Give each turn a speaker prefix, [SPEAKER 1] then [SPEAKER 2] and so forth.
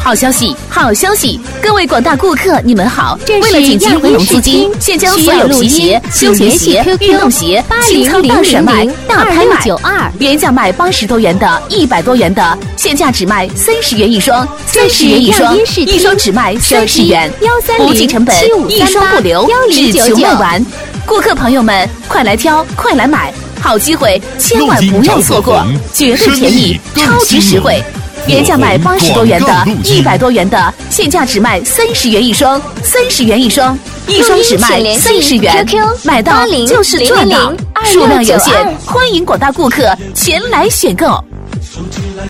[SPEAKER 1] 好消息，好消息！各位广大顾客，你们好！为了紧急回笼资金，现将所有皮鞋、休闲鞋、运动鞋清仓大甩卖、大拍卖，原价卖80多元的、100多元的，现价只卖30元一双，30元一双，一双只卖30元，不计成本，一双不留，只求卖完。顾客朋友们，快来挑，快来买！好机会，千万不要错过，绝对便宜，超级实惠。原价卖80多元的、100多元的，现价只卖30元一双，30元一双，一双只卖30元，买到就是赚到，数量有限，欢迎广大顾客前来选购。